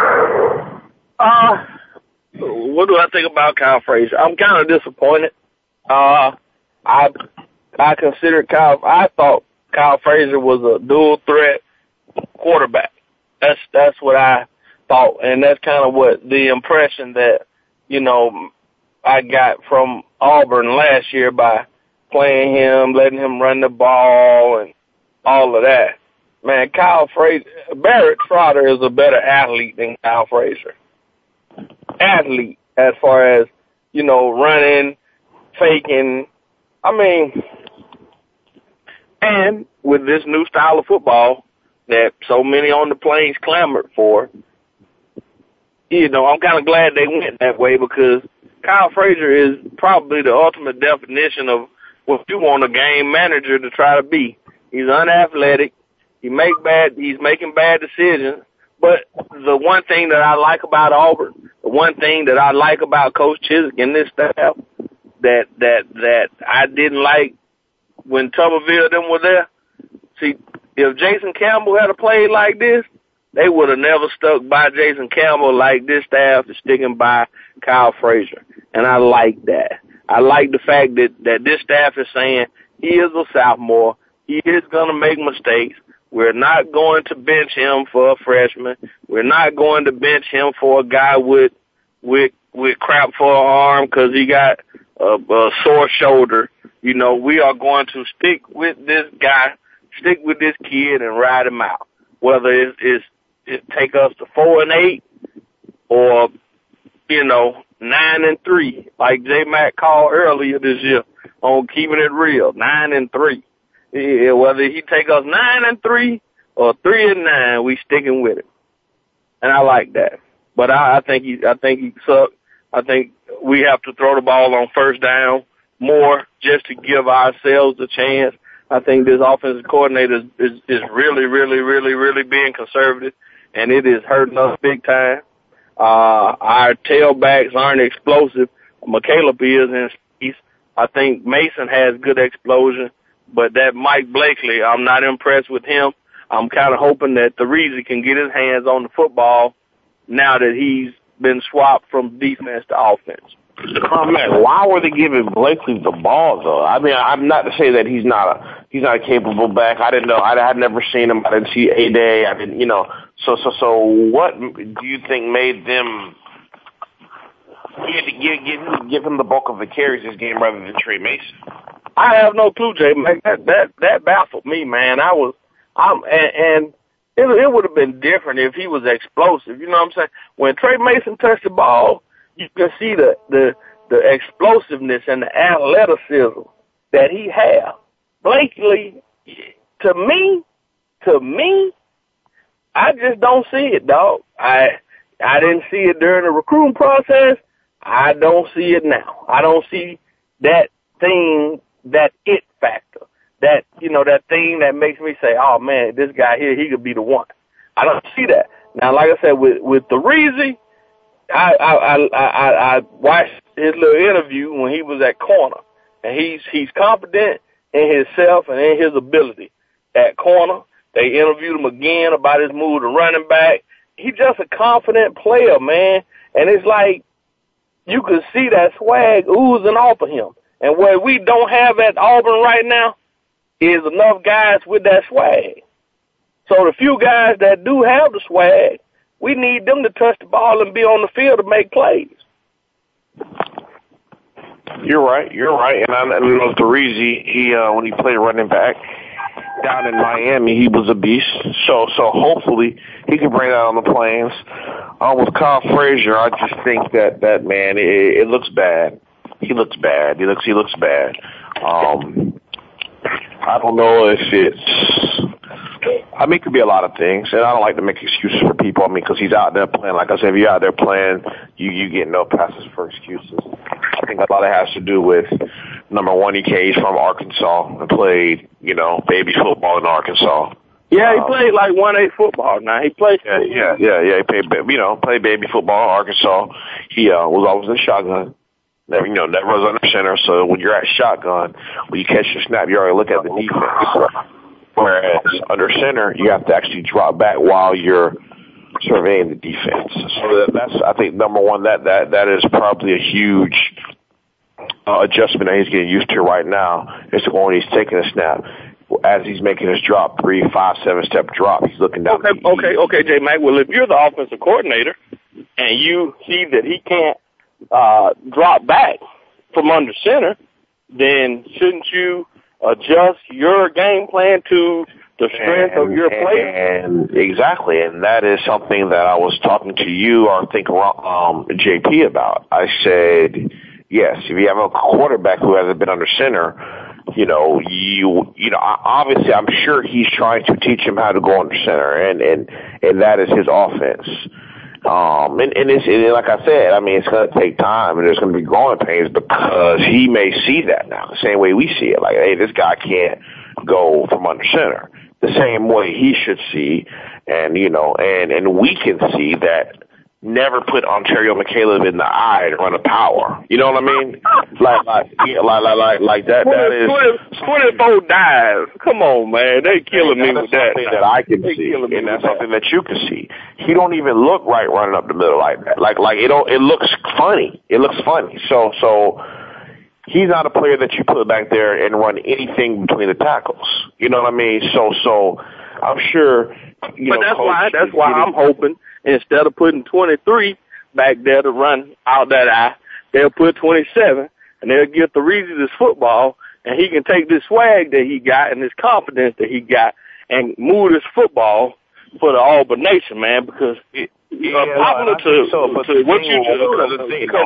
Uh, what do I think about Kyle Frazier? I'm kind of disappointed. Uh, I I considered Kyle. I thought Kyle Frazier was a dual threat quarterback. That's that's what I thought, and that's kind of what the impression that you know I got from Auburn last year by playing him, letting him run the ball, and all of that. Man, Kyle Frazier, Barrett Trotter is a better athlete than Kyle Frazier. Athlete, as far as, you know, running, faking. I mean, and with this new style of football that so many on the Plains clamored for, you know, I'm kind of glad they went that way, because Kyle Frazier is probably the ultimate definition of what you want a game manager to try to be. He's unathletic. He make bad. He's making bad decisions. But the one thing that I like about Auburn, the one thing that I like about Coach Chiswick and this staff, that that that I didn't like when Tuberville and them were there. See, if Jason Campbell had a play like this, they would have never stuck by Jason Campbell like this staff is sticking by Kyle Frazier. And I like that. I like the fact that, that this staff is saying he is a sophomore. He is going to make mistakes. We're not going to bench him for a freshman. We're not going to bench him for a guy with with with crap for an arm because he got a, a sore shoulder. You know, we are going to stick with this guy, stick with this kid, and ride him out. Whether it's, it's it take us to four and eight, or you know nine and three, like J Mac called earlier this year on Keeping It Real, nine and three. Yeah, whether he take us nine and three or three and nine, we sticking with it, and I like that. But I, I think he, I think he sucked. I think we have to throw the ball on first down more just to give ourselves a chance. I think this offensive coordinator is, is, is really, really, really, really being conservative, and it is hurting us big time. Uh, our tailbacks aren't explosive. McCaleb is in space. I think Mason has good explosion, but that Mike Blakely, I'm not impressed with him. I'm kind of hoping that Threese can get his hands on the football now that he's been swapped from defense to offense. Oh man, why were they giving Blakely the ball though? I mean, I'm not to say that he's not a he's not a capable back. I didn't know. I had never seen him. I didn't see A Day. I didn't, you know. So so so, what do you think made them give give give him, give him the bulk of the carries this game rather than Trey Mason? I have no clue, Jay. That that that baffled me, man. I was I'm and. and It, it would have been different if he was explosive. You know what I'm saying? When Trey Mason touched the ball, you can see the, the, the explosiveness and the athleticism that he has. Blakely, to me, to me, I just don't see it, dog. I I didn't see it during the recruiting process. I don't see it now. I don't see that thing, that it factor. That, you know, that thing that makes me say, oh, man, this guy here, he could be the one. I don't see that. Now, like I said, with, with Threese, I, I, I, I, I watched his little interview when he was at corner, and he's, he's confident in himself and in his ability at corner. They interviewed him again about his move to running back. He's just a confident player, man. And it's like you can see that swag oozing off of him. And where we don't have at Auburn right now, is enough guys with that swag. So the few guys that do have the swag, we need them to touch the ball and be on the field to make plays. You're right. You're right. And I, I know Threese, he uh, when he played running back down in Miami, he was a beast. So so hopefully he can bring that on the Plains. Uh, with Kyle Frazier, I just think that that man, it, it looks bad. He looks bad. He looks he looks bad. Um, I don't know if it's, I mean, it could be a lot of things, and I don't like to make excuses for people. I mean, because he's out there playing. Like I said, if you're out there playing, you, you get no passes for excuses. I think a lot of it has to do with, number one, he came from Arkansas and played, you know, baby football in Arkansas. Yeah, he um, played like one A football now. He played. Yeah, yeah, yeah, yeah. He played, you know, played baby football in Arkansas. He uh, was always in shotgun. Never, you know, never was under center, so when you're at shotgun, when you catch the snap, you already look at the defense. Whereas under center, you have to actually drop back while you're surveying the defense. So that's, I think, number one, that that that is probably a huge uh, adjustment that he's getting used to right now. Is when he's taking a snap, as he's making his drop, three, five, seven step drop, he's looking down. Okay, okay, okay, J Mac. Well, if you're the offensive coordinator and you see that he can't Uh, drop back from under center, then shouldn't you adjust your game plan to the strength and, of your player. And exactly, and that is something that I was talking to you, or I think um, J P about. I said, yes, if you have a quarterback who hasn't been under center, you know, you you know, obviously, I'm sure he's trying to teach him how to go under center, and and and that is his offense. Um, and, and it's and like I said, I mean, it's going to take time, and there's going to be growing pains because he may see that now, the same way we see it. Like, hey, this guy can't go from under center the same way he should see, and you know, and and we can see that. Never put Ontario McCaleb in the eye to run a power. You know what I mean? Like, like, yeah, like, like, like, like that. That is twenty-four dives. Come on, man, they killing me with that. Something that I can see, and that's something that you can see. He don't even look right running up the middle like that. Like, like it don't. It looks funny. It looks funny. So, so he's not a player that you put back there and run anything between the tackles. You know what I mean? So, so I'm sure. You but know, that's Coach why. That's why I'm hoping. Instead of putting twenty-three back there to run out that eye, they'll put twenty-seven, and they'll give Therese this football, and he can take this swag that he got and this confidence that he got and move this football for the Auburn Nation, man, because it, yeah, uh, popular to, so, but to what you do. do.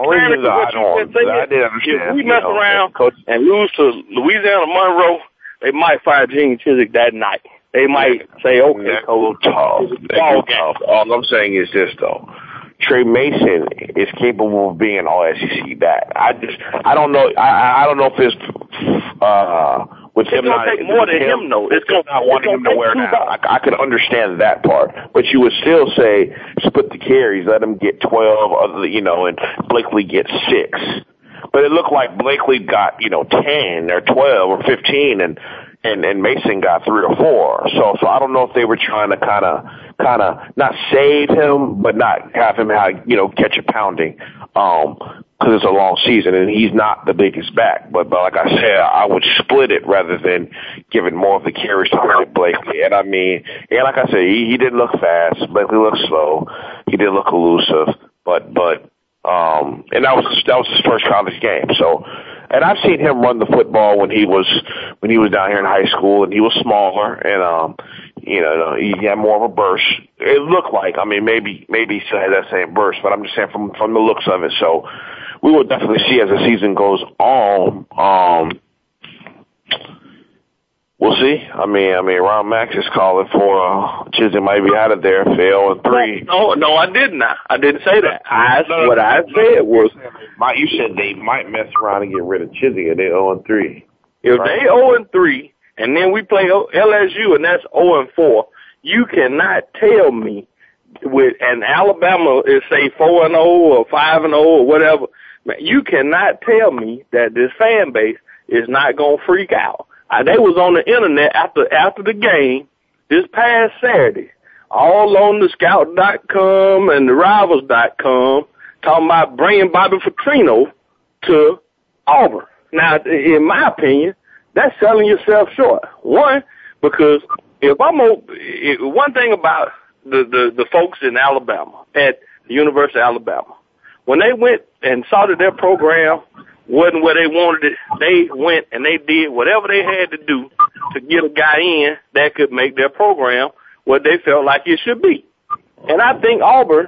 If we mess you know, around Coach, and lose to Louisiana Monroe, they might fire Gene Chizik that night. They might say, okay, that's Coach, tough. That's tough. All I'm saying is this, though. Trey Mason is capable of being all S E C back. I just, I don't know, I, I don't know if it's, uh, with it's him gonna not, take more than him, though. It's gonna not wanting him to wear down. I, I could understand that part, but you would still say split the carries, let him get twelve, you know, and Blakely get six. But it looked like Blakely got, you know, ten or twelve or fifteen, and and and Mason got three or four. So so I don't know if they were trying to kind of kind of not save him, but not have him have, you know, catch a pounding. Um, because it's a long season, and he's not the biggest back. But, but like I said, I would split it rather than giving more of the carries to Blakely. And I mean, and like I said, he, he didn't look fast. Blakely looked slow. He did look elusive. But, but, um, and that was that was his first college game. So, and I've seen him run the football when he was when he was down here in high school, and he was smaller, and um, you know, he had more of a burst. It looked like, I mean, maybe maybe he still had that same burst, but I'm just saying from from the looks of it. So. We will definitely see as the season goes on. Um, we'll see. I mean, I mean, Ron Max is calling for uh, Chizik might be out of there for zero and three. No, no, I didn't. I didn't say that. I no, what I said was, you said they might mess around and get rid of Chizik if they zero and three. If right? they zero and three, and then we play L S U and that's zero and four, you cannot tell me with and Alabama is say four and zero or five and zero or whatever. You cannot tell me that this fan base is not going to freak out. Uh, they was on the internet after after the game this past Saturday, all on the scout dot com and the rivals dot com, talking about bringing Bobby Petrino to Auburn. Now, in my opinion, that's selling yourself short. One, because if I'm if, one thing about the, the, the folks in Alabama, at the University of Alabama, when they went and saw that their program wasn't where they wanted it, they went and they did whatever they had to do to get a guy in that could make their program what they felt like it should be. And I think Auburn,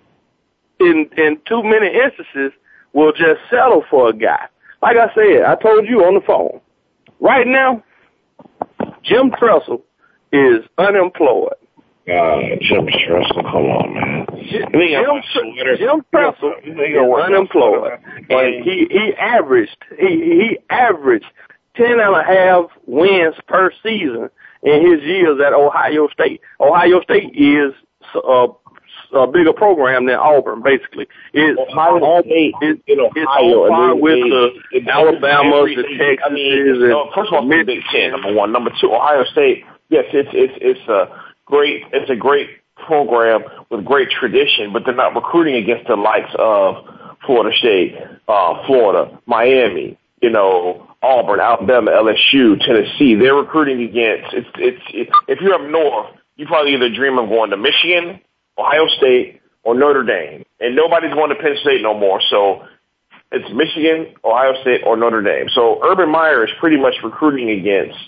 in in too many instances, will just settle for a guy. Like I said, I told you on the phone, right now, Jim Tressel is unemployed. Uh, Jim Tressel, come on, man. Jim, Jim, Jim Tressel is unemployed, and he he averaged he he averaged ten and a half wins per season in his years at Ohio State. Ohio State is a, a bigger program than Auburn, basically. It's Ohio State is in Ohio, on par with the Alabamas, the Texas, I mean, and no, first of all, it's the Big Ten, number one. Number two, Ohio State. Yes, it's it's it's a great it's a great program with great tradition, but they're not recruiting against the likes of Florida State, uh, Florida, Miami, you know, Auburn, Alabama, L S U, Tennessee. They're recruiting against. It's it's, it's if you're up north, you probably either dream of going to Michigan, Ohio State, or Notre Dame, and nobody's going to Penn State no more. So it's Michigan, Ohio State, or Notre Dame. So Urban Meyer is pretty much recruiting against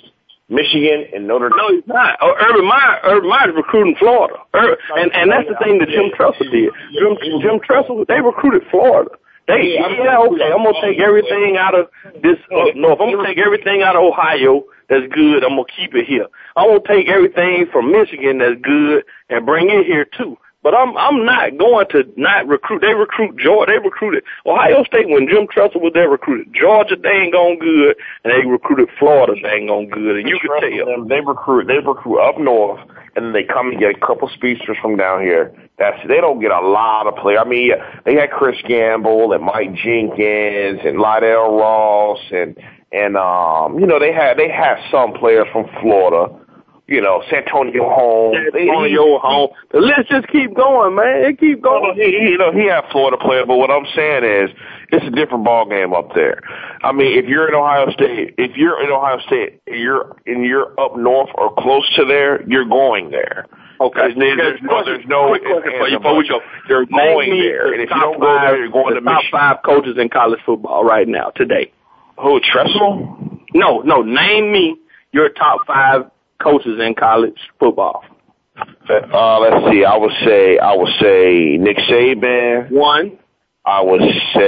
Michigan and Notre Dame. No, he's not. Oh, Urban Meyer, Urban Meyer is recruiting Florida, Ur- and and that's the thing that Jim Tressel did. Jim, Jim Tressel, they recruited Florida. They, yeah, okay, I'm gonna take everything out of this up north. I'm gonna take everything out of Ohio that's good. I'm gonna keep it here. I'm gonna take everything from Michigan that's good and bring it here too. But I'm I'm not going to not recruit. They recruit Georgia. They recruited Ohio State when Jim Tressel was there. Recruited Georgia. They ain't gone good, and they recruited Florida. They ain't gone good, and you can tell them. They recruit. They recruit up north, and then they come and get a couple speedsters from down here. That's they don't get a lot of play. I mean, they had Chris Gamble and Mike Jenkins and Lydell Ross, and and um, you know they had they had some players from Florida. You know, Santonio Holmes. Santonio Holmes. The list just keep going, man. It keep going. He, he, you know, he had Florida players, but what I'm saying is, it's a different ball game up there. I mean, if you're in Ohio State, if you're in Ohio State, you're and you're up north or close to there, you're going there. Okay. There's, there's no, there's no. Quick question for you before we go. You're going there, and if you don't go there, you're going to top Michigan. Five coaches in college football right now today. Who? Tressel? No, no. Name me your top five coaches in college football. Uh, let's see. I would say I would say Nick Saban. One. I would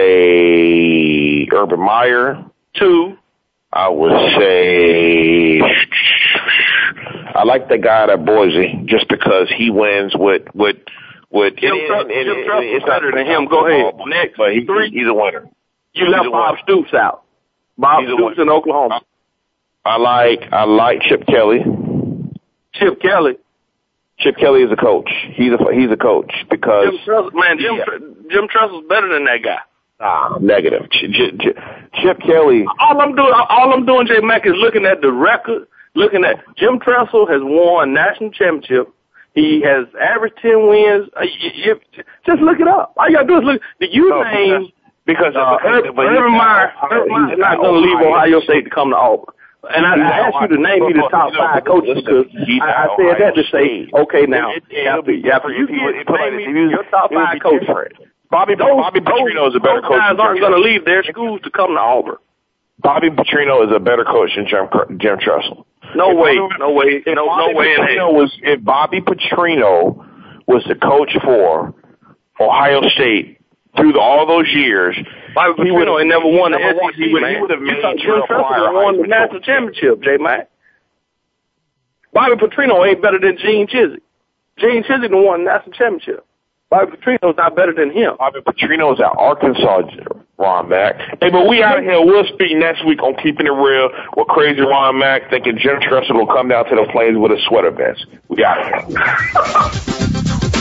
say Urban Meyer. Two. I would say I like the guy at Boise just because he wins with with with. Jim Tressel is better than him. Go ahead. Next, but he, three. He's a winner. You he's left Bob Stoops out. Bob he's Stoops in Oklahoma. I like I like Chip Kelly. Chip Kelly. Chip Kelly is a coach. He's a he's a coach because Jim Tressel, man, Jim yeah. Jim Tressel's better than that guy. Ah, negative. Chip, Chip, Chip Kelly. All I'm doing, all I'm doing, J Mac, is looking at the record. Looking at Jim Tressel has won national championship. He has averaged ten wins. Uh, you, you, just look it up. All you gotta do is look. Did you no, name? Because, because uh, Urban Meyer, Urban Meyer is not going to leave Ohio State to come to Auburn. And I, I asked you to name me the top five coaches because I, I said that to say, okay, now, after, after you get name me your top five coaches, Bobby, Bobby Petrino is a better those coach. Those guys aren't going to leave their schools to come to Auburn. Bobby Petrino is a better coach than Jim, Jim Tressel. No way, no way, no, no way in hell. Was, if Bobby Petrino was the coach for Ohio State through the, all those years, Bobby Petrino ain't never won the S E C, he would, man. He would have made Jim Tressel won the national championship, J-Mac. Bobby Petrino ain't better than Gene Chizik. Gene Chizik won the national championship. Bobby Petrino's not better than him. Bobby Petrino's at Arkansas, Ron Mack. Hey, but we out of here. We'll speak next week on Keeping It Real with Crazy Ron Mack, thinking Jim Tressel will come down to the Plains with a sweater vest. We out of here.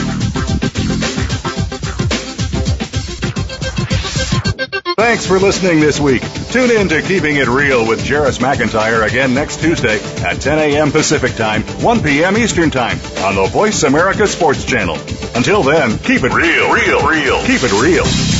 Thanks for listening this week. Tune in to Keeping It Real with Jarris McIntyre again next Tuesday at ten a.m. Pacific Time, one p.m. Eastern Time on the Voice America Sports Channel. Until then, keep it real, real, real. Keep it real.